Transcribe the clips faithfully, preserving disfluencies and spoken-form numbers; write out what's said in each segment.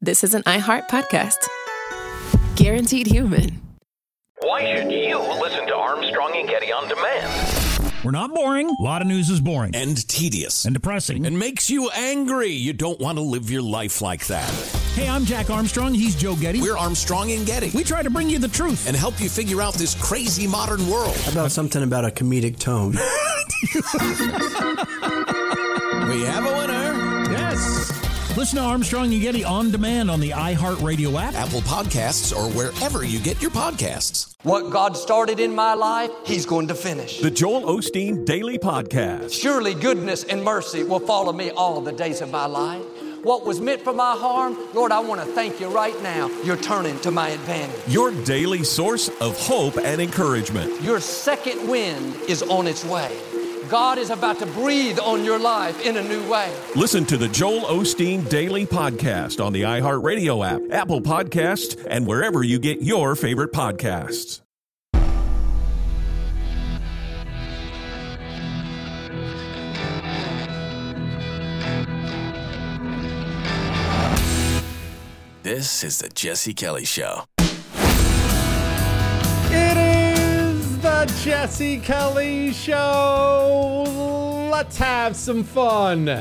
this is an iHeart podcast. Guaranteed human. Why should you listen to Armstrong and Getty on demand? We're not boring. A lot of news is boring. And tedious. And depressing. And makes you angry. You don't want to live your life like that. Hey, I'm Jack Armstrong. He's Joe Getty. We're Armstrong and Getty. We try to bring you the truth. And help you figure out this crazy modern world. How about something about a comedic tone? We have a winner. Yes. Listen to Armstrong and Getty on demand on the iHeartRadio app, Apple Podcasts, or wherever you get your podcasts. What God started in my life, He's going to finish. The Joel Osteen Daily Podcast. Surely goodness and mercy will follow me all the days of my life. What was meant for my harm, Lord, I want to thank you right now. You're turning to my advantage. Your daily source of hope and encouragement. Your second wind is on its way. God is about to breathe on your life in a new way. Listen to the Joel Osteen Daily Podcast on the iHeartRadio app, Apple Podcasts, and wherever you get your favorite podcasts. This is the Jesse Kelly Show. It is the Jesse Kelly Show. Let's have some fun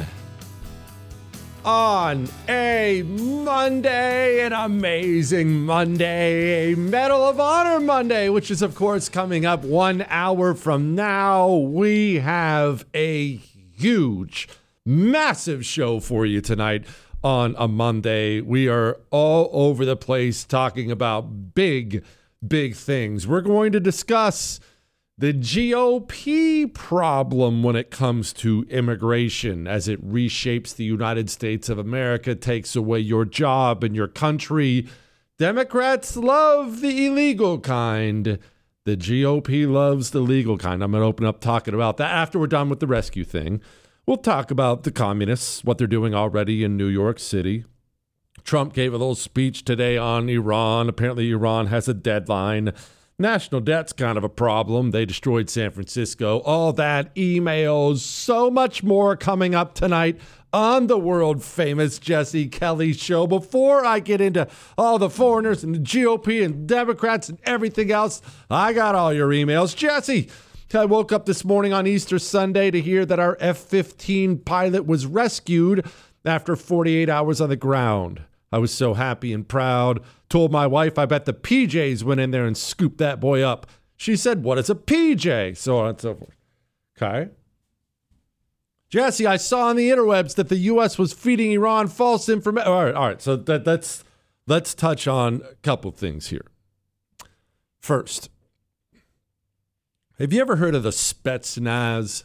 on a Monday, an amazing Monday, a Medal of Honor Monday, which is, of course, coming up one hour from now. We have a huge, massive show for you tonight. On a Monday, we are all over the place talking about big, big things. We're going to discuss the G O P problem when it comes to immigration as it reshapes the United States of America, takes away your job and your country. Democrats love the illegal kind. The G O P loves the legal kind. I'm going to open up talking about that after we're done with the rescue thing. We'll talk about the communists, what they're doing already in New York City. Trump gave a little speech today on Iran. Apparently, Iran has a deadline. National debt's kind of a problem. They destroyed San Francisco. All that, emails, so much more coming up tonight on the world-famous Jesse Kelly Show. Before I get into all the foreigners and the G O P and Democrats and everything else, I got all your emails. Jesse, I woke up this morning on Easter Sunday to hear that our F fifteen pilot was rescued after forty-eight hours on the ground. I was so happy and proud. Told my wife I bet the P Js went in there and scooped that boy up. She said, "What is a P J?" So on and so forth. Okay. Jesse, I saw on the interwebs that the U S was feeding Iran false information. All right, all right. So that, let's, let's touch on a couple of things here. First, have you ever heard of the Spetsnaz?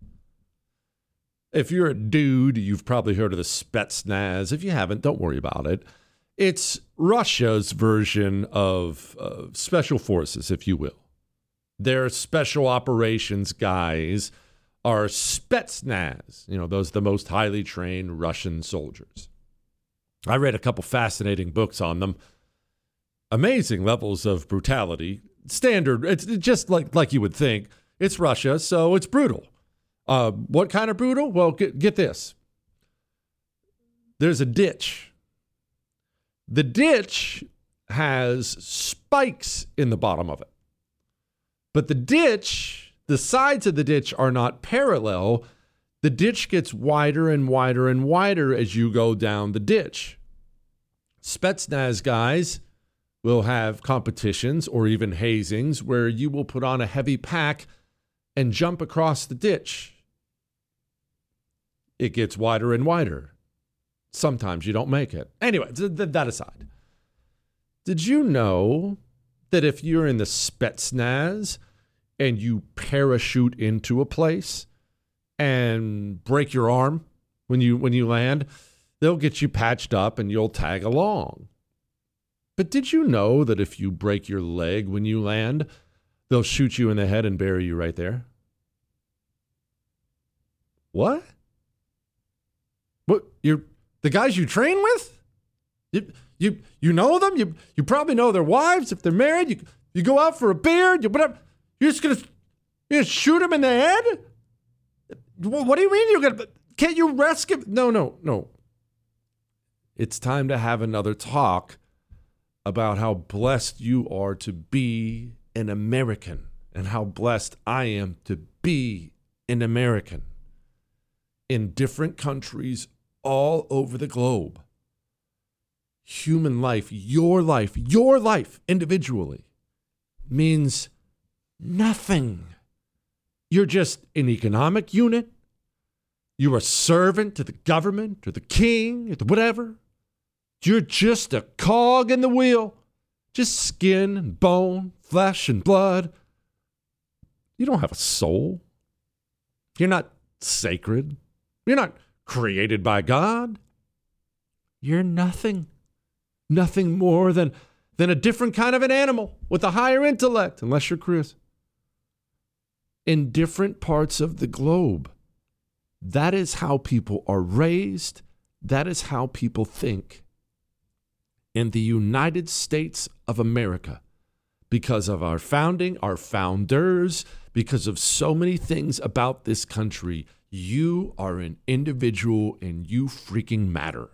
If you're a dude, you've probably heard of the Spetsnaz. If you haven't, don't worry about it. It's Russia's version of uh, special forces, if you will. Their special operations guys are Spetsnaz. You know, those are the most highly trained Russian soldiers. I read a couple fascinating books on them. Amazing levels of brutality. Standard, it's just like like you would think. It's Russia, so it's brutal. Uh, what kind of brutal? Well, get, get this. There's a ditch. The ditch has spikes in the bottom of it. But the ditch, the sides of the ditch are not parallel. The ditch gets wider and wider and wider as you go down the ditch. Spetsnaz guys will have competitions or even hazings where you will put on a heavy pack and jump across the ditch. It gets wider and wider. Sometimes you don't make it. Anyway, th- th- that aside. Did you know that if you're in the Spetsnaz and you parachute into a place and break your arm when you when you land, they'll get you patched up and you'll tag along? But did you know that if you break your leg when you land, they'll shoot you in the head and bury you right there? What? What? You're the guys you train with? You you you know them? You you probably know their wives if they're married. You you go out for a beer. You whatever. You're just gonna you just shoot them in the head? What do you mean you're gonna? Can't you rescue? No no no. It's time to have another talk about how blessed you are to be an American and how blessed I am to be an American. In different countries all over the globe, human life, your life, your life individually means nothing. You're just an economic unit. You're a servant to the government or the king or the whatever. You're just a cog in the wheel, just skin and bone, flesh and blood. You don't have a soul. You're not sacred. You're not created by God. You're nothing. Nothing more than, than a different kind of an animal with a higher intellect, unless you're Chris. In different parts of the globe, that is how people are raised. That is how people think. In the United States of America, because of our founding, our founders, because of so many things about this country, you are an individual and you freaking matter.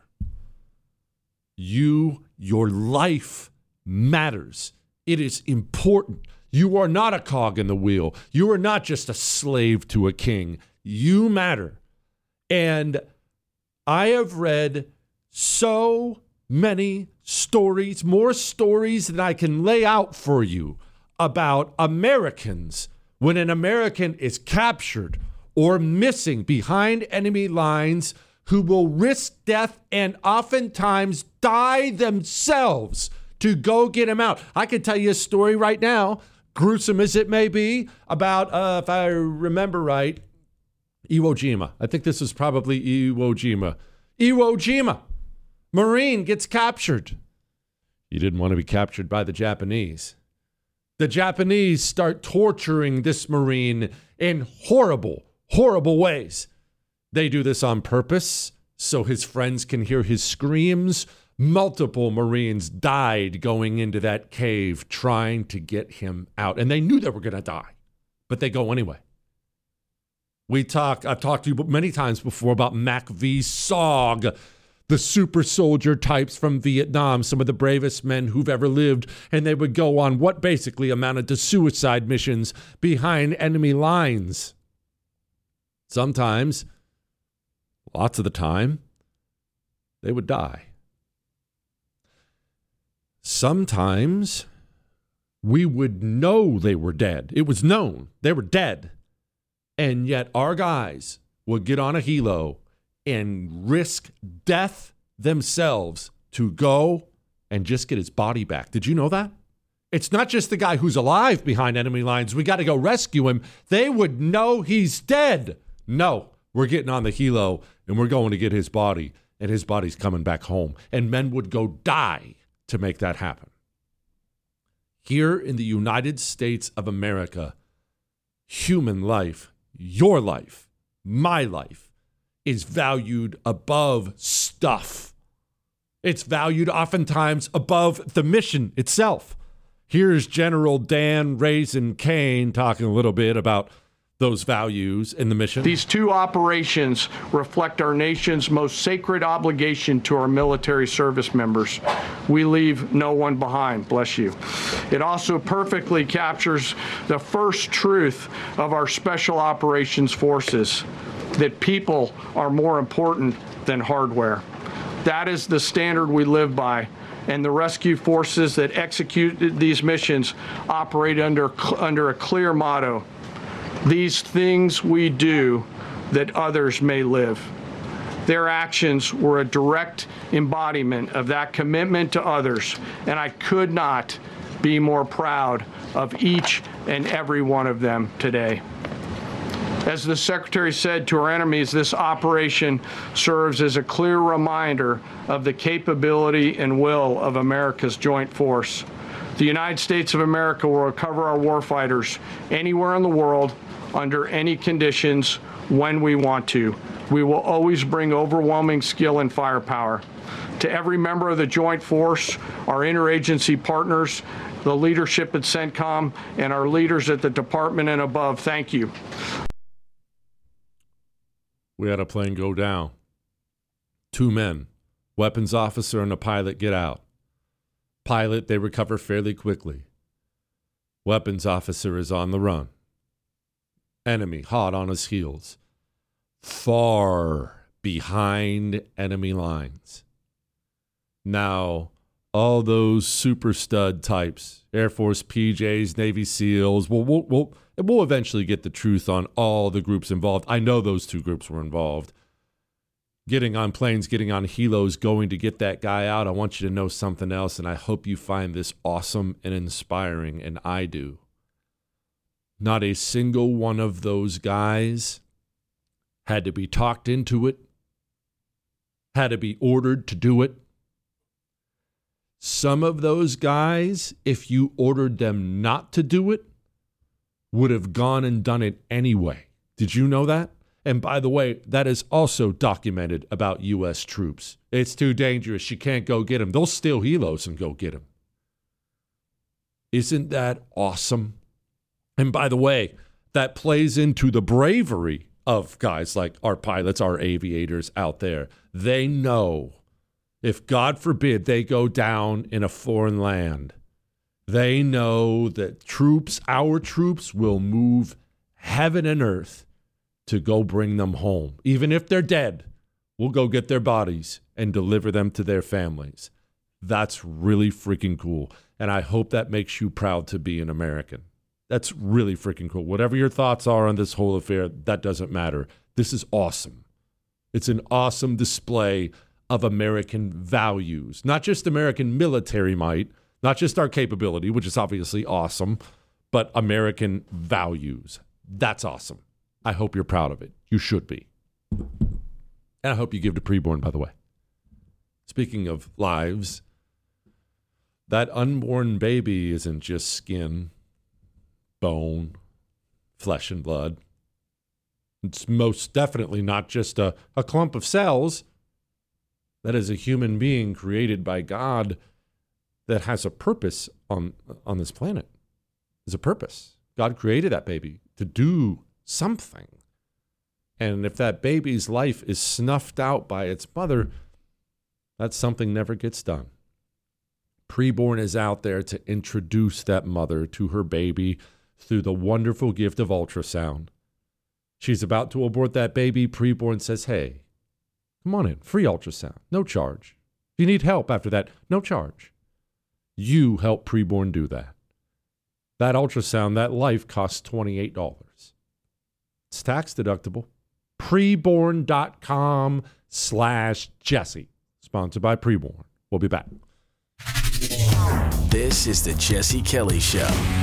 You, your life matters. It is important. You are not a cog in the wheel. You are not just a slave to a king. You matter. And I have read so many stories, more stories than I can lay out for you about Americans when an American is captured or missing behind enemy lines who will risk death and oftentimes die themselves to go get him out. I can tell you a story right now, gruesome as it may be, about, uh, if I remember right, Iwo Jima. I think this is probably Iwo Jima. Iwo Jima. Marine gets captured. He didn't want to be captured by the Japanese. The Japanese start torturing this Marine in horrible, horrible ways. They do this on purpose so his friends can hear his screams. Multiple Marines died going into that cave trying to get him out. And they knew they were going to die, but they go anyway. We talk, I've talked to you many times before about Mac V. Sog, the super soldier types from Vietnam, some of the bravest men who've ever lived, and they would go on what basically amounted to suicide missions behind enemy lines. Sometimes, lots of the time, they would die. Sometimes, we would know they were dead. It was known they were dead. And yet our guys would get on a helo and risk death themselves to go and just get his body back. Did you know that? It's not just the guy who's alive behind enemy lines. We got to go rescue him. They would know he's dead. No, we're getting on the helo and we're going to get his body, and his body's coming back home. And men would go die to make that happen. Here in the United States of America, human life, your life, my life, is valued above stuff. It's valued oftentimes above the mission itself. Here's General Dan Raisin Kane talking a little bit about those values in the mission. These two operations reflect our nation's most sacred obligation to our military service members. We leave no one behind, bless you. It also perfectly captures the first truth of our special operations forces, that people are more important than hardware. That is the standard we live by, and the rescue forces that execute these missions operate under, under a clear motto: these things we do that others may live. Their actions were a direct embodiment of that commitment to others, and I could not be more proud of each and every one of them today. As the Secretary said to our enemies, this operation serves as a clear reminder of the capability and will of America's joint force. The United States of America will recover our warfighters anywhere in the world, under any conditions, when we want to. We will always bring overwhelming skill and firepower. To every member of the Joint Force, our interagency partners, the leadership at CENTCOM, and our leaders at the department and above, thank you. We had a plane go down. Two men, Weapons officer and a pilot get out. Pilot, they recover fairly quickly. Weapons officer is on the run. Enemy hot on his heels. Far behind enemy lines. Now, all those super stud types, Air Force P Js, Navy SEALs, we'll, we'll, we'll, we'll eventually get the truth on all the groups involved. I know those two groups were involved. Getting on planes, getting on helos, going to get that guy out. I want you to know something else, and I hope you find this awesome and inspiring, and I do. Not a single one of those guys had to be talked into it, had to be ordered to do it. Some of those guys, if you ordered them not to do it, would have gone and done it anyway. Did you know that? And by the way, that is also documented about U S troops. It's too dangerous. You can't go get them. They'll steal helos and go get them. Isn't that awesome? And by the way, that plays into the bravery of guys like our pilots, our aviators out there. They know if, God forbid, they go down in a foreign land, they know that troops, our troops, will move heaven and earth to go bring them home. Even if they're dead, we'll go get their bodies and deliver them to their families. That's really freaking cool. And I hope that makes you proud to be an American. That's really freaking cool. Whatever your thoughts are on this whole affair, that doesn't matter. This is awesome. It's an awesome display of American values, not just American military might, not just our capability, which is obviously awesome, but American values. That's awesome. I hope you're proud of it. You should be. And I hope you give to preborn, by the way. Speaking of lives, that unborn baby isn't just skin, bone, flesh and blood. It's most definitely not just a, a clump of cells. That is a human being created by God that has a purpose on, on this planet. There's a purpose. God created that baby to do something. And if that baby's life is snuffed out by its mother, that something never gets done. Preborn is out there to introduce that mother to her baby through the wonderful gift of ultrasound. She's about to abort that baby. Preborn says, hey, come on in, free ultrasound, no charge. If you need help after that, no charge. You help preborn do that. That ultrasound, that life costs twenty-eight dollars. It's tax deductible. Preborn.com slash Jesse. Sponsored by Preborn. We'll be back. This is the Jesse Kelly Show.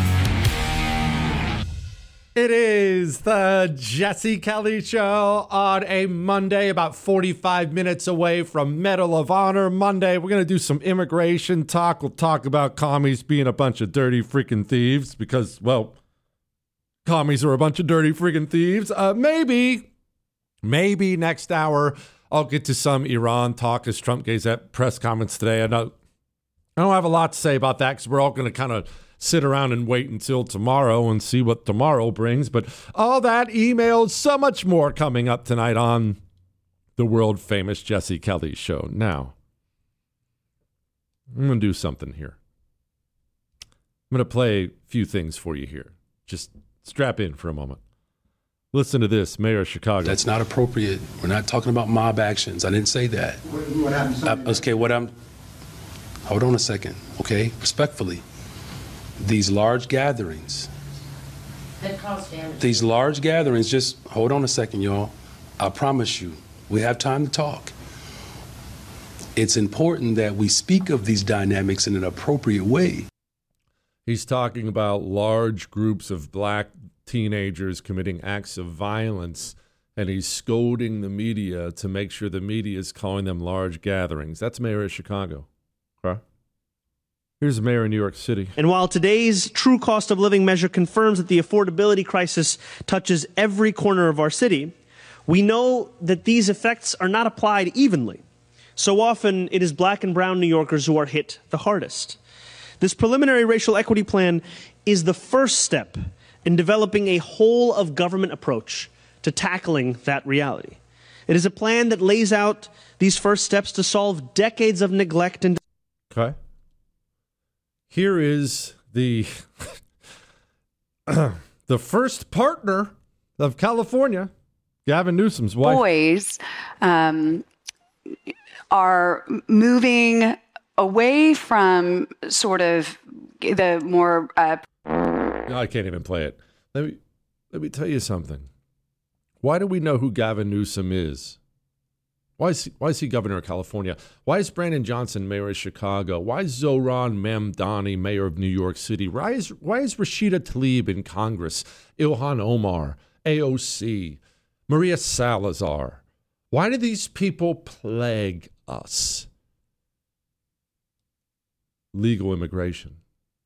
It is the Jesse Kelly Show on a Monday, about forty-five minutes away from Medal of Honor Monday. We're going to do some immigration talk. We'll talk about commies being a bunch of dirty freaking thieves because, well, commies are a bunch of dirty freaking thieves. Uh, maybe, maybe next hour I'll get to some Iran talk as Trump gave that press comments today. I know I don't have a lot to say about that because we're all going to kind of sit around and wait until tomorrow and see what tomorrow brings. But all that, emails, so much more coming up tonight on the world famous Jesse Kelly Show. Now, I'm going to do something here. I'm going to play a few things for you here. Just strap in for a moment. Listen to this, Mayor of Chicago. That's not appropriate. We're not talking about mob actions. I didn't say that. What, what happened? Uh, okay, what I'm... Hold on a second, okay? Respectfully. These large gatherings, that cause damage. These large gatherings, just hold on a second, y'all. I promise you, we have time to talk. It's important that we speak of these dynamics in an appropriate way. He's talking about large groups of black teenagers committing acts of violence, and he's scolding the media to make sure the media is calling them large gatherings. That's Mayor of Chicago. Okay? Here's the mayor of New York City. And while today's true cost of living measure confirms that the affordability crisis touches every corner of our city, we know that these effects are not applied evenly. So often, it is black and brown New Yorkers who are hit the hardest. This preliminary racial equity plan is the first step in developing a whole of government approach to tackling that reality. It is a plan that lays out these first steps to solve decades of neglect and... Okay. Here is the the first partner of California, Gavin Newsom's wife. Boys um, are moving away from sort of the more... Uh... No, I can't even play it. Let me, let me tell you something. Why do we know who Gavin Newsom is? Why is, he, why is he governor of California? Why is Brandon Johnson mayor of Chicago? Why is Zohran Mamdani mayor of New York City? Why is, why is Rashida Tlaib in Congress? Ilhan Omar, A O C, Maria Salazar? Why do these people plague us? Legal immigration.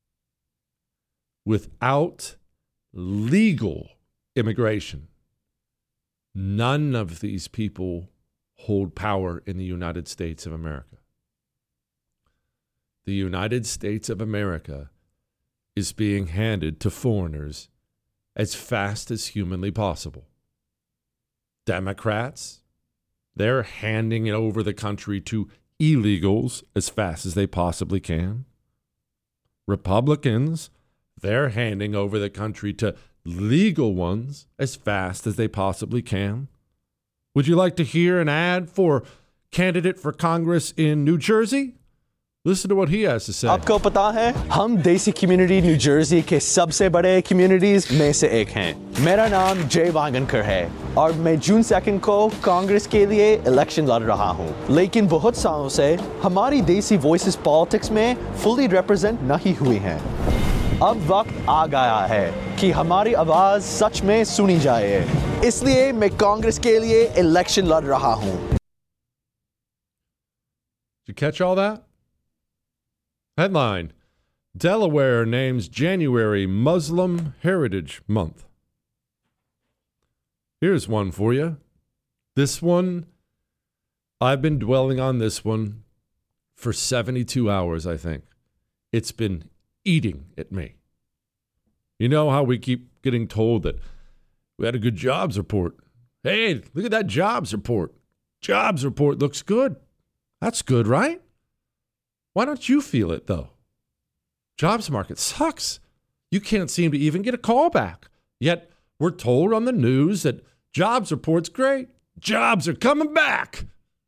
Without legal immigration, none of these people hold power in the United States of America. The United States of America is being handed to foreigners as fast as humanly possible. Democrats, they're handing it over the country to illegals as fast as they possibly can. Republicans, they're handing over the country to legal ones as fast as they possibly can. Would you like to hear an ad for candidate for Congress in New Jersey? Listen to what he has to say. आपको पता है हम देसी community new Jersey के सबसे बड़े communities में से एक हैं। मेरा नाम जय वांगनकर है और मैं जून सेकंड को कांग्रेस के लिए इलेक्शन लड़ रहा हूं। लेकिन बहुत सालों से हमारी देसी वॉइसेस पॉलिटिक्स में फुली रिप्रेजेंट नहीं हुई हैं। अब वक्त आ गया है कि हमारी आवाज सच में सुनी जाए। इसलिए मैं कांग्रेस के लिए इलेक्शन लड़ रहा हूं। Did you catch all that? Headline: Delaware names January Muslim Heritage Month. Here's one for you. This one, I've been dwelling on this one for seventy-two hours, I think. It's been eating at me. You know how we keep getting told that we had a good jobs report. Hey, look at that jobs report. Jobs report looks good. That's good, right? Why don't you feel it, though? Jobs market sucks. You can't seem to even get a call back. Yet we're told on the news that jobs report's great. Jobs are coming back.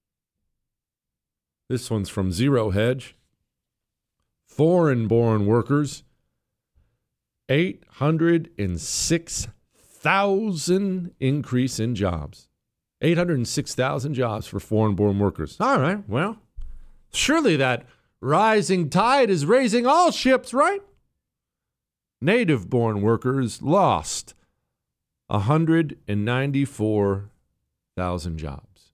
This one's from Zero Hedge. Foreign-born workers, eight hundred six thousand increase in jobs. eight hundred six thousand jobs for foreign-born workers. All right, well, surely that rising tide is raising all ships, right? Native-born workers lost one hundred ninety-four thousand jobs.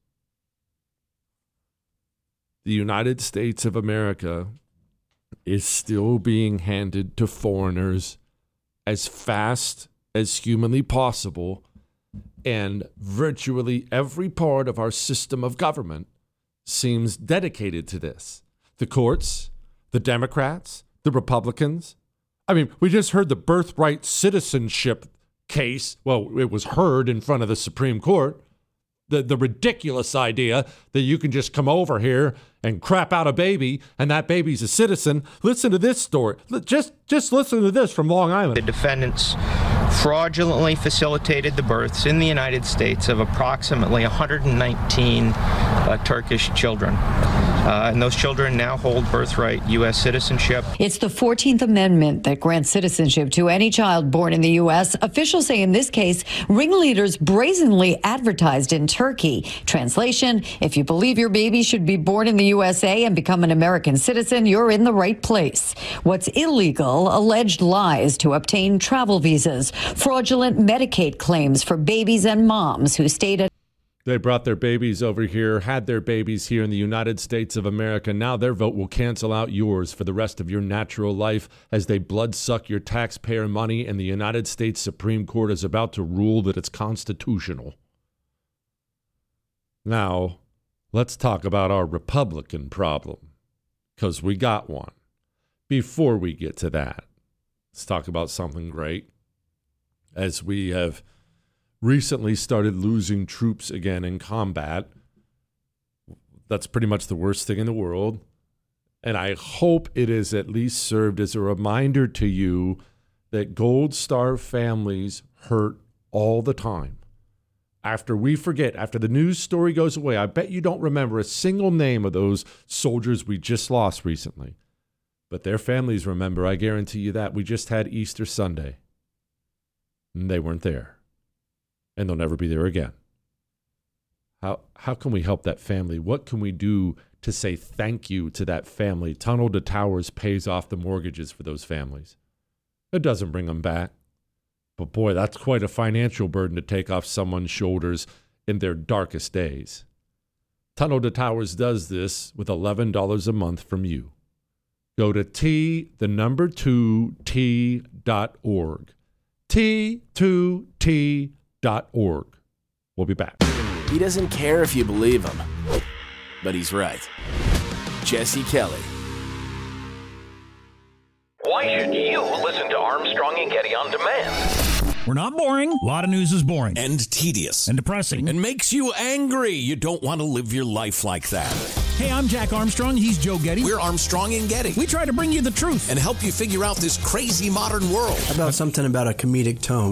The United States of America is still being handed to foreigners as fast as humanly possible, and virtually every part of our system of government seems dedicated to this. The courts, the Democrats, the Republicans. I mean, we just heard the birthright citizenship case. Well, it was heard in front of the Supreme Court. The, the ridiculous idea that you can just come over here and crap out a baby and that baby's a citizen. Listen to this story. Just, just listen to this from Long Island. The defendants fraudulently facilitated the births in the United States of approximately one hundred nineteen uh, Turkish children. Uh, and those children now hold birthright U S citizenship. It's the fourteenth Amendment that grants citizenship to any child born in the U S. Officials say in this case, ringleaders brazenly advertised in Turkey. Translation: if you believe your baby should be born in the U S A and become an American citizen, you're in the right place. What's illegal? Alleged lies to obtain travel visas, fraudulent Medicaid claims for babies and moms who stayed at They brought their babies over here, had their babies here in the United States of America. Now their vote will cancel out yours for the rest of your natural life as they bloodsuck your taxpayer money, and the United States Supreme Court is about to rule that it's constitutional. Now, let's talk about our Republican problem, because we got one. Before we get to that, let's talk about something great. As we have recently started losing troops again in combat. That's pretty much the worst thing in the world. And I hope it has at least served as a reminder to you that Gold Star families hurt all the time. After we forget, after the news story goes away, I bet you don't remember a single name of those soldiers we just lost recently. But their families remember, I guarantee you that. We just had Easter Sunday. And they weren't there. And they'll never be there again. How how can we help that family? What can we do to say thank you to that family? Tunnel to Towers pays off the mortgages for those families. It doesn't bring them back. But boy, that's quite a financial burden to take off someone's shoulders in their darkest days. Tunnel to Towers does this with eleven dollars a month from you. Go to T, the number two, T dot org. T two T dot org. We'll be back. He doesn't care if you believe him, but he's right. Jesse Kelly. Why should you listen to Armstrong and Getty on demand? We're not boring. A lot of news is boring. And tedious. And depressing. And makes you angry. You don't want to live your life like that. Hey, I'm Jack Armstrong. He's Joe Getty. We're Armstrong and Getty. We try to bring you the truth. And help you figure out this crazy modern world. How about something about a comedic tone?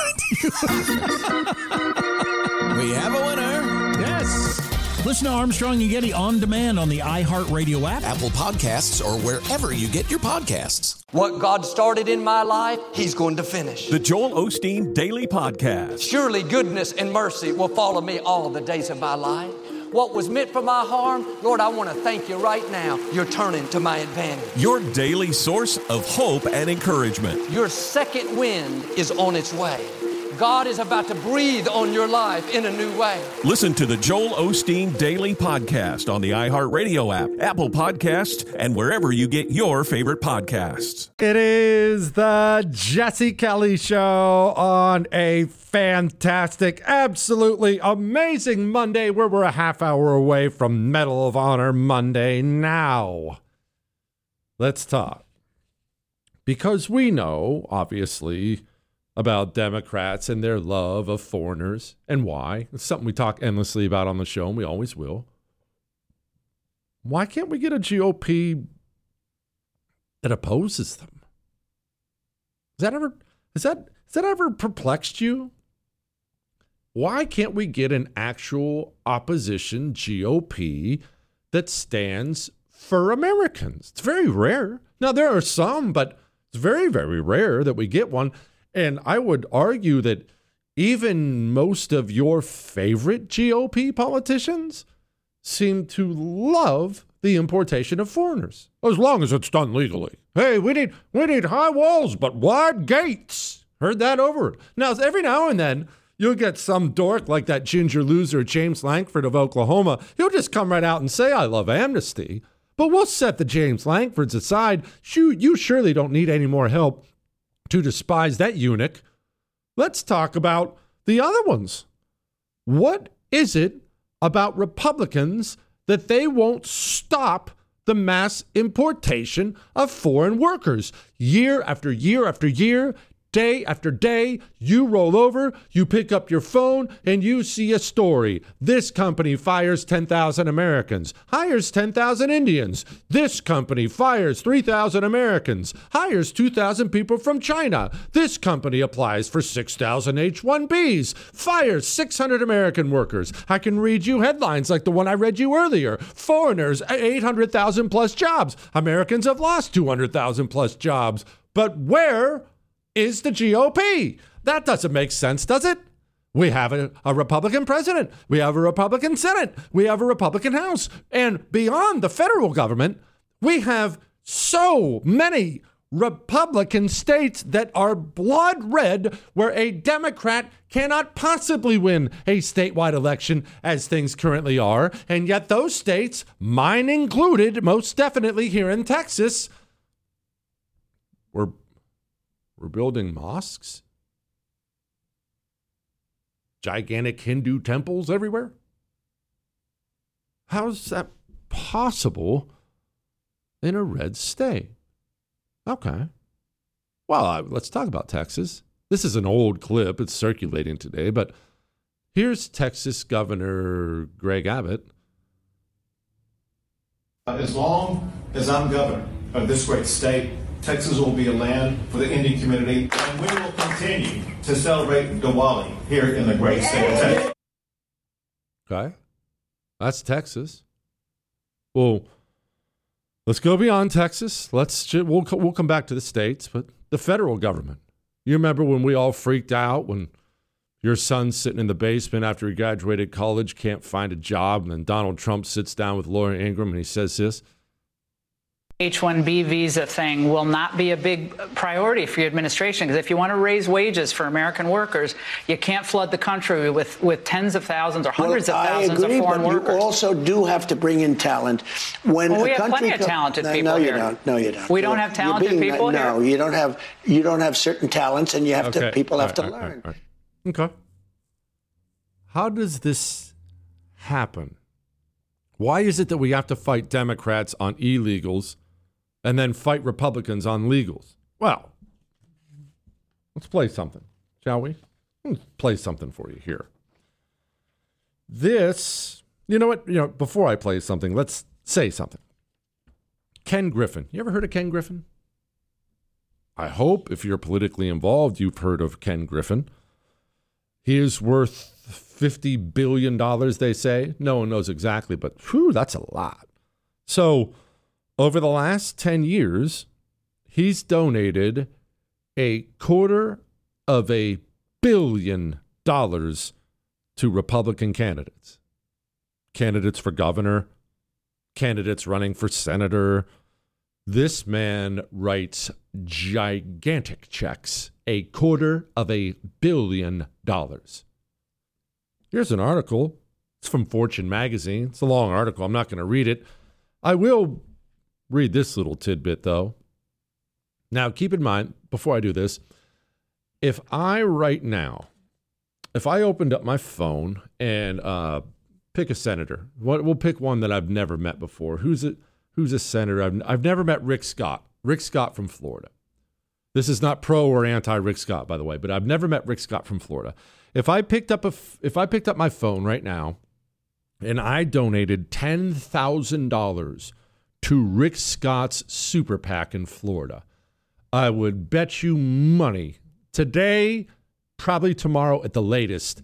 We have a winner. Yes. Listen to Armstrong and Getty on demand on the iHeartRadio app, Apple Podcasts, or wherever you get your podcasts. What God started in my life, He's going to finish. The Joel Osteen Daily Podcast. Surely goodness and mercy will follow me all the days of my life. What was meant for my harm, Lord, I want to thank you right now. You're turning to my advantage. Your daily source of hope and encouragement. Your second wind is on its way. God is about to breathe on your life in a new way. Listen to the Joel Osteen Daily Podcast on the iHeartRadio app, Apple Podcasts, and wherever you get your favorite podcasts. It is the Jesse Kelly Show on a fantastic, absolutely amazing Monday, where we're a half hour away from Medal of Honor Monday. Now, let's talk. Because we know, obviously, about Democrats and their love of foreigners and why. It's something we talk endlessly about on the show, and we always will. Why can't we get a G O P that opposes them? Has that ever, has that, has that ever perplexed you? Why can't we get an actual opposition G O P that stands for Americans? It's very rare. Now, there are some, but it's very, very rare that we get one. And I would argue that even most of your favorite G O P politicians seem to love the importation of foreigners, as long as it's done legally. Hey, we need we need high walls, but wide gates. Heard that over. Now, every now and then, you'll get some dork like that ginger loser James Lankford of Oklahoma. He'll just come right out and say, I love amnesty. But we'll set the James Lankfords aside. You, you surely don't need any more help to despise that eunuch. Let's talk about the other ones. What is it about Republicans that they won't stop the mass importation of foreign workers? Year after year after year, day after day, you roll over, you pick up your phone, and you see a story. This company fires ten thousand Americans, hires ten thousand Indians. This company fires three thousand Americans, hires two thousand people from China. This company applies for six thousand H one Bs, fires six hundred American workers. I can read you headlines like the one I read you earlier. Foreigners, eight hundred thousand plus jobs. Americans have lost two hundred thousand plus jobs. But where is the G O P? That doesn't make sense, does it? We have a, a Republican president. We have a Republican Senate. We have a Republican House. And beyond the federal government, we have so many Republican states that are blood red, where a Democrat cannot possibly win a statewide election as things currently are. And yet those states, mine included, most definitely here in Texas, were We're building mosques, gigantic Hindu temples everywhere. How's that possible in a red state? Okay. Well, uh, let's talk about Texas. This is an old clip. It's circulating today, but here's Texas Governor Greg Abbott. As long as I'm governor of this great state, Texas will be a land for the Indian community, and we will continue to celebrate Diwali here in the great state of Texas. Okay, that's Texas. Well, let's go beyond Texas. Let's we'll we'll come back to the states, but the federal government. You remember when we all freaked out when your son's sitting in the basement after he graduated college, can't find a job, and then Donald Trump sits down with Laura Ingraham and he says this. H one B visa thing will not be a big priority for your administration, because if you want to raise wages for American workers, you can't flood the country with, with tens of thousands or hundreds well, of thousands I agree, of foreign but workers. You also do have to bring in talent. When well, we a have country plenty of talented no, people no, you here. Don't. No, you don't. We don't You're, have talented being, people no, here. No, you don't have. You don't have certain talents, and you have Okay. to. People have right, to right, learn. Right, right. Okay. How does this happen? Why is it that we have to fight Democrats on illegals and then fight Republicans on legals? Well, let's play something, shall we? Let's play something for you here. This, you know what? You know, before I play something, let's say something. Ken Griffin. You ever heard of Ken Griffin? I hope if you're politically involved, you've heard of Ken Griffin. He is worth fifty billion dollars, they say. No one knows exactly, but whew, that's a lot. So over the last ten years, he's donated a quarter of a billion dollars to Republican candidates. Candidates for governor, candidates running for senator. This man writes gigantic checks, a quarter of a billion dollars. Here's an article. It's from Fortune magazine. It's a long article. I'm not going to read it. I will read this little tidbit, though. Now, keep in mind, before I do this, if I right now, if I opened up my phone and uh, pick a senator, we'll pick one that I've never met before. Who's it? Who's a senator? I've, I've never met Rick Scott. Rick Scott from Florida. This is not pro or anti Rick Scott, by the way, but I've never met Rick Scott from Florida. If I picked up a, if I picked up my phone right now, and I donated ten thousand dollars to Rick Scott's super PAC in Florida, I would bet you money today, probably tomorrow at the latest,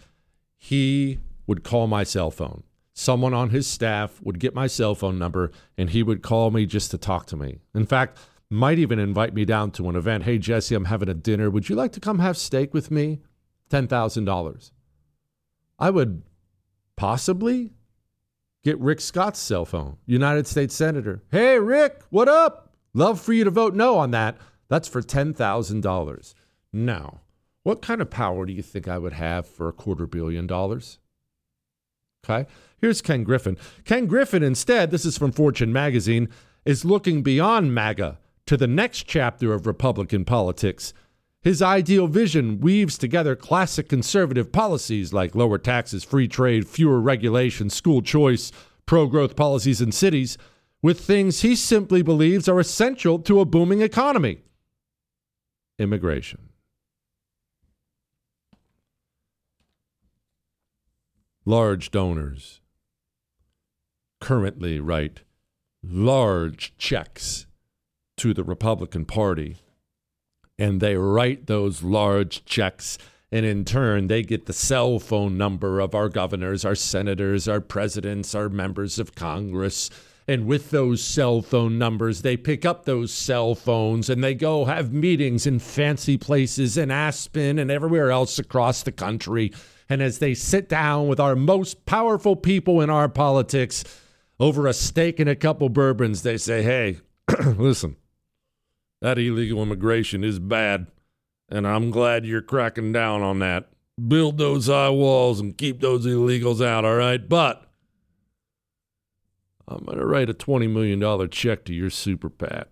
he would call my cell phone. Someone on his staff would get my cell phone number, and he would call me just to talk to me. In fact, might even invite me down to an event. Hey, Jesse, I'm having a dinner. Would you like to come have steak with me? ten thousand dollars. I would possibly get Rick Scott's cell phone, United States Senator. Hey, Rick, what up? Love for you to vote no on that. That's for ten thousand dollars. Now, what kind of power do you think I would have for a quarter billion dollars? Okay, here's Ken Griffin. Ken Griffin, instead, this is from Fortune magazine, is looking beyond MAGA to the next chapter of Republican politics. His ideal vision weaves together classic conservative policies like lower taxes, free trade, fewer regulations, school choice, pro-growth policies in cities, with things he simply believes are essential to a booming economy. Immigration. Large donors currently write large checks to the Republican Party, and they write those large checks, and in turn, they get the cell phone number of our governors, our senators, our presidents, our members of Congress. And with those cell phone numbers, they pick up those cell phones and they go have meetings in fancy places in Aspen and everywhere else across the country. And as they sit down with our most powerful people in our politics over a steak and a couple bourbons, they say, hey, listen, that illegal immigration is bad, and I'm glad you're cracking down on that. Build those high walls and keep those illegals out, all right? But I'm going to write a twenty million dollars check to your super PAC.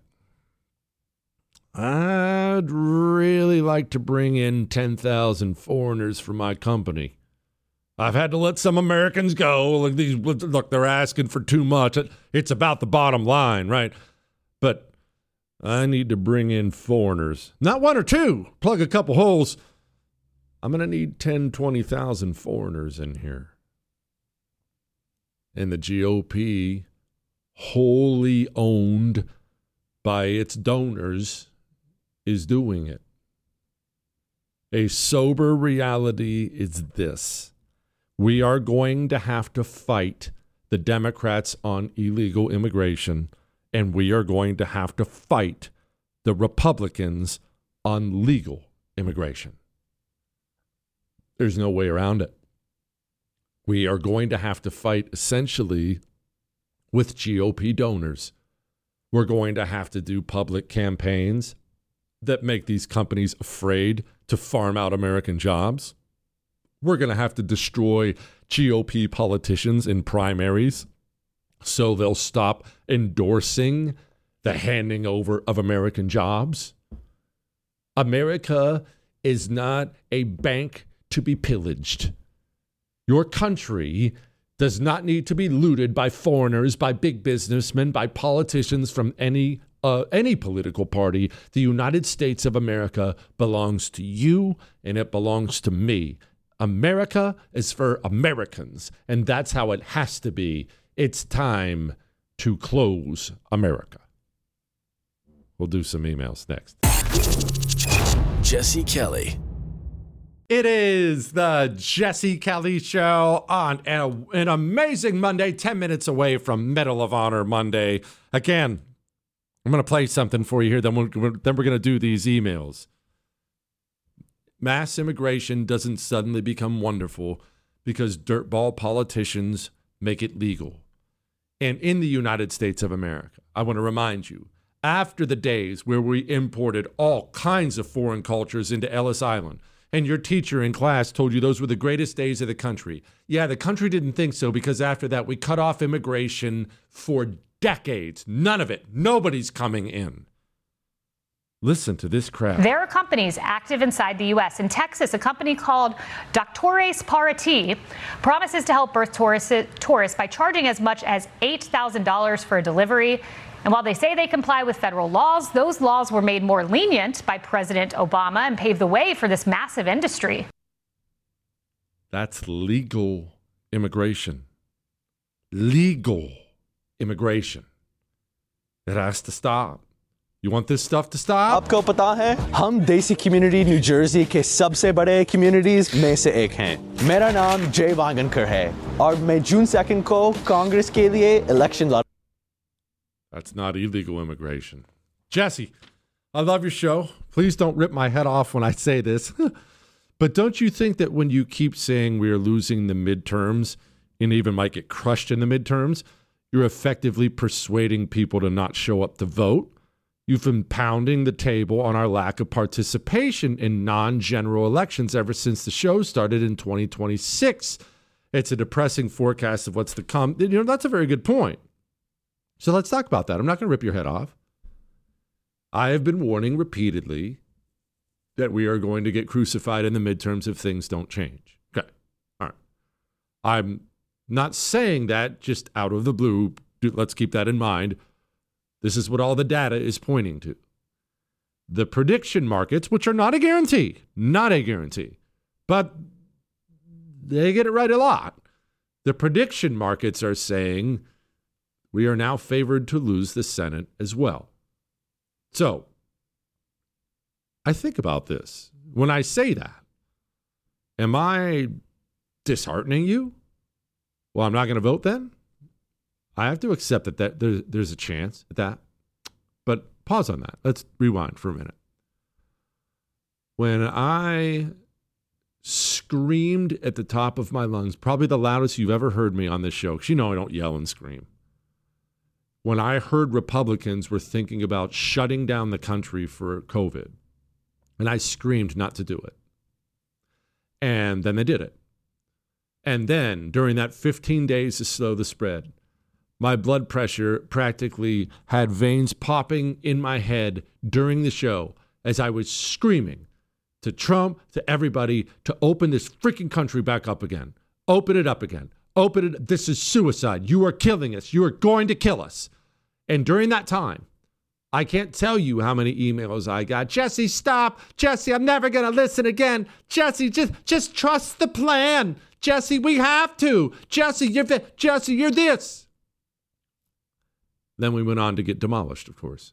I'd really like to bring in ten thousand foreigners for my company. I've had to let some Americans go. Look, these, look, they're asking for too much. It's about the bottom line, right? But I need to bring in foreigners. Not one or two. Plug a couple holes. I'm going to need ten, twenty thousand foreigners in here. And the G O P, wholly owned by its donors, is doing it. A sober reality is this. We are going to have to fight the Democrats on illegal immigration, and we are going to have to fight the Republicans on legal immigration. There's no way around it. We are going to have to fight essentially with G O P donors. We're going to have to do public campaigns that make these companies afraid to farm out American jobs. We're going to have to destroy G O P politicians in primaries so they'll stop endorsing the handing over of American jobs. America is not a bank to be pillaged. Your country does not need to be looted by foreigners, by big businessmen, by politicians from any uh, any political party. The United States of America belongs to you, and it belongs to me. America is for Americans, and that's how it has to be. It's time to close America. We'll do some emails next. Jesse Kelly. It is the Jesse Kelly Show on an, an amazing Monday, ten minutes away from Medal of Honor Monday. Again, I'm going to play something for you here, then we're, then we're going to do these emails. Mass immigration doesn't suddenly become wonderful because dirtball politicians make it legal. And in the United States of America, I want to remind you, after the days where we imported all kinds of foreign cultures into Ellis Island, and your teacher in class told you those were the greatest days of the country. Yeah, the country didn't think so because after that, we cut off immigration for decades. None of it. Nobody's coming in. Listen to this crap. There are companies active inside the U S. In Texas, a company called Doctores Para Ti promises to help birth tourists, tourists by charging as much as eight thousand dollars for a delivery. And while they say they comply with federal laws, those laws were made more lenient by President Obama and paved the way for this massive industry. That's legal immigration. Legal immigration. It has to stop. You want this stuff to stop? आपको पता है हम देसी community new Jersey के सबसे बड़े communities में से एक हैं। मेरा नाम जय वांगनकर है और मैं जून सेकंड को कांग्रेस के लिए इलेक्शन लड़ That's not illegal immigration. Jesse, I love your show. Please don't rip my head off when I say this. But don't you think that when you keep saying we are losing the midterms and even might get crushed in the midterms, you're effectively persuading people to not show up to vote? You've been pounding the table on our lack of participation in non-general elections ever since the show started in twenty twenty-six. It's a depressing forecast of what's to come. You know, that's a very good point. So let's talk about that. I'm not going to rip your head off. I have been warning repeatedly that we are going to get crucified in the midterms if things don't change. Okay. All right. I'm not saying that just out of the blue. Let's keep that in mind. This is what all the data is pointing to. The prediction markets, which are not a guarantee, not a guarantee, but they get it right a lot. The prediction markets are saying we are now favored to lose the Senate as well. So, I think about this. When I say that, am I disheartening you? Well, I'm not going to vote then? I have to accept that, that there, there's a chance at that. But pause on that. Let's rewind for a minute. When I screamed at the top of my lungs, probably the loudest you've ever heard me on this show, because you know I don't yell and scream. When I heard Republicans were thinking about shutting down the country for COVID, and I screamed not to do it. And then they did it. And then, during that fifteen days to slow the spread, my blood pressure practically had veins popping in my head during the show as I was screaming to Trump, to everybody, to open this freaking country back up again. Open it up again. Open it. This is suicide. You are killing us. You are going to kill us. And during that time, I can't tell you how many emails I got. Jesse, stop. Jesse, I'm never going to listen again. Jesse, just just trust the plan. Jesse, we have to. Jesse, you're th- Jesse, you're this. Then we went on to get demolished, of course.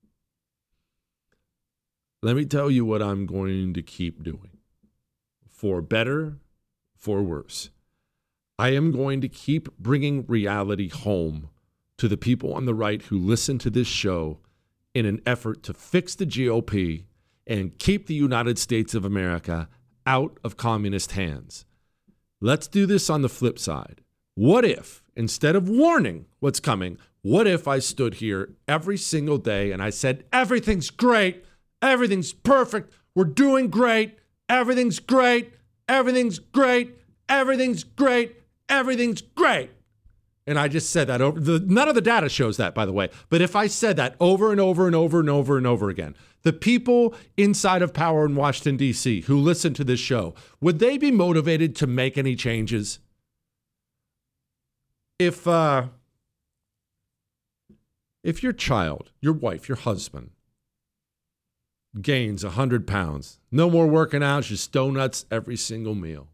Let me tell you what I'm going to keep doing. For better, for worse. I am going to keep bringing reality home to the people on the right who listen to this show in an effort to fix the G O P and keep the United States of America out of communist hands. Let's do this on the flip side. What if, instead of warning what's coming, what if I stood here every single day and I said, everything's great, everything's perfect, we're doing great, everything's great, everything's great, everything's great, everything's great. And I just said that over. The, none of the data shows that, by the way. But if I said that over and over and over and over and over again, the people inside of power in Washington, D C who listen to this show, would they be motivated to make any changes? If, uh, if your child, your wife, your husband gains one hundred pounds, no more working out, just donuts every single meal,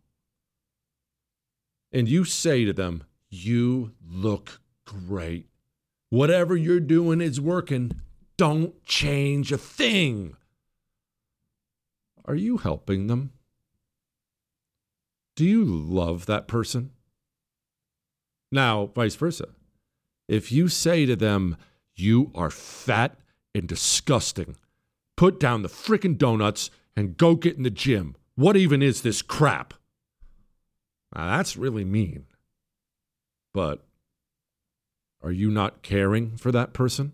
and you say to them, you look great. Whatever you're doing is working. Don't change a thing. Are you helping them? Do you love that person? Now, vice versa. If you say to them, you are fat and disgusting, put down the frickin' donuts and go get in the gym. What even is this crap? Now, that's really mean. But are you not caring for that person?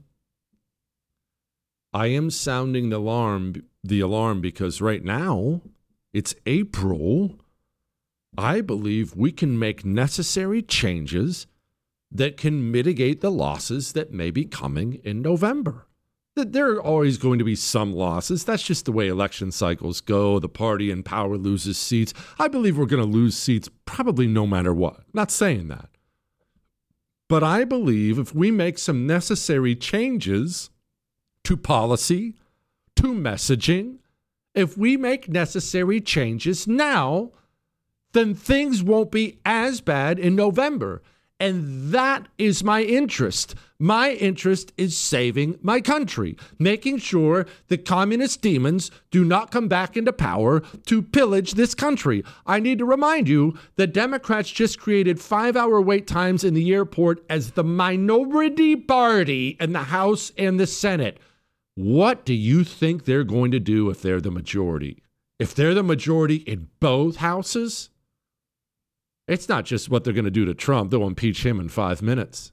I am sounding the alarm, the alarm because right now, it's April. I believe we can make necessary changes that can mitigate the losses that may be coming in November. There are always going to be some losses. That's just the way election cycles go. The party in power loses seats. I believe we're going to lose seats probably no matter what. Not saying that. But I believe if we make some necessary changes to policy, to messaging, if we make necessary changes now, then things won't be as bad in November. And that is my interest. My interest is saving my country, making sure that communist demons do not come back into power to pillage this country. I need to remind you that Democrats just created five-hour wait times in the airport as the minority party in the House and the Senate. What do you think they're going to do if they're the majority? If they're the majority in both houses? It's not just what they're going to do to Trump. They'll impeach him in five minutes.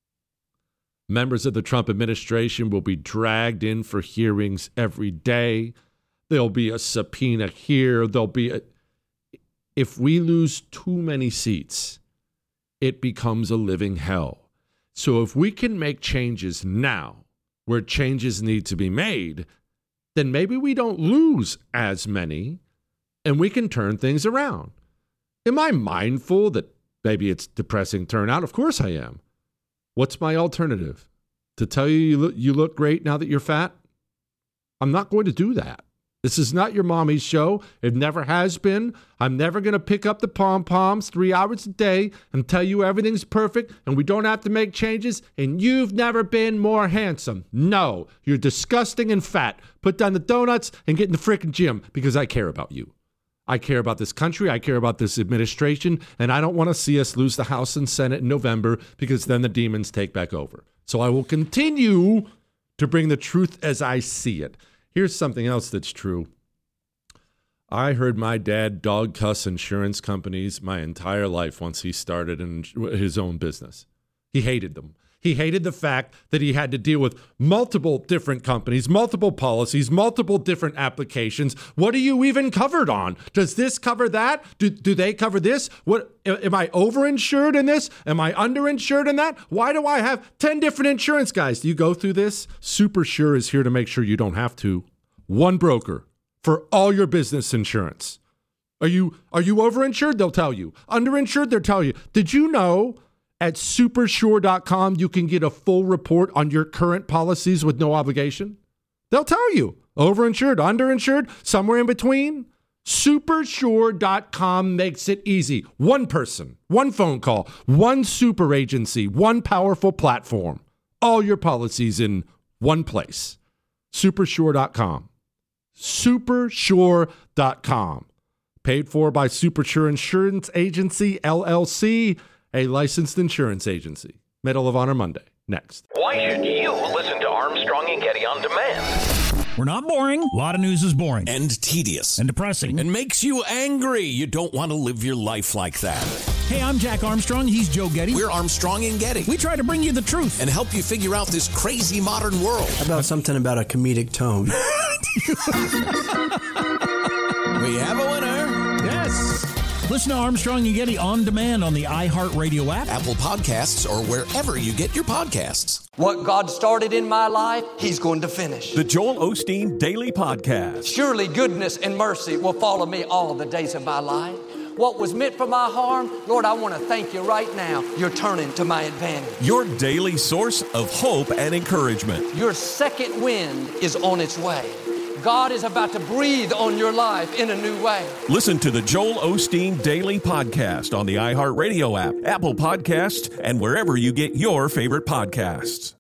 Members of the Trump administration will be dragged in for hearings every day. There'll be a subpoena here. There'll be a... If we lose too many seats, it becomes a living hell. So if we can make changes now, where changes need to be made, then maybe we don't lose as many, and we can turn things around. Am I mindful that maybe it's depressing turnout? Of course I am. What's my alternative? To tell you you look, you look great now that you're fat? I'm not going to do that. This is not your mommy's show. It never has been. I'm never going to pick up the pom-poms three hours a day and tell you everything's perfect and we don't have to make changes and you've never been more handsome. No, you're disgusting and fat. Put down the donuts and get in the frickin' gym because I care about you. I care about this country, I care about this administration, and I don't want to see us lose the House and Senate in November because then the demons take back over. So I will continue to bring the truth as I see it. Here's something else that's true. I heard my dad dog cuss insurance companies my entire life once he started in his own business. He hated them. He hated the fact that he had to deal with multiple different companies, multiple policies, multiple different applications. What are you even covered on? Does this cover that? Do, do they cover this? What, am I overinsured in this? Am I underinsured in that? Why do I have ten different insurance guys? Do you go through this? SuperSure is here to make sure you don't have to. One broker for all your business insurance. Are you, are you overinsured? They'll tell you. Underinsured? They'll tell you. Did you know At supersure dot com, you can get a full report on your current policies with no obligation. They'll tell you, overinsured, underinsured, somewhere in between. supersure dot com makes it easy. One person, one phone call, one super agency, one powerful platform. All your policies in one place. supersure dot com. supersure dot com. Paid for by Supersure Insurance Agency, L L C, a licensed insurance agency. Medal of Honor Monday, next. Why should you listen to Armstrong and Getty on demand? We're not boring. A lot of news is boring. And tedious. And depressing. And makes you angry. You don't want to live your life like that. Hey, I'm Jack Armstrong. He's Joe Getty. We're Armstrong and Getty. We try to bring you the truth. And help you figure out this crazy modern world. How about something about a comedic tone? We have a winner. Yes. Listen to Armstrong and Getty on demand on the iHeartRadio app, Apple Podcasts, or wherever you get your podcasts. What God started in my life, He's going to finish. The Joel Osteen Daily Podcast. Surely goodness and mercy will follow me all the days of my life. What was meant for my harm, Lord, I want to thank you right now. You're turning to my advantage. Your daily source of hope and encouragement. Your second wind is on its way. God is about to breathe on your life in a new way. Listen to the Joel Osteen Daily Podcast on the iHeartRadio app, Apple Podcasts, and wherever you get your favorite podcasts.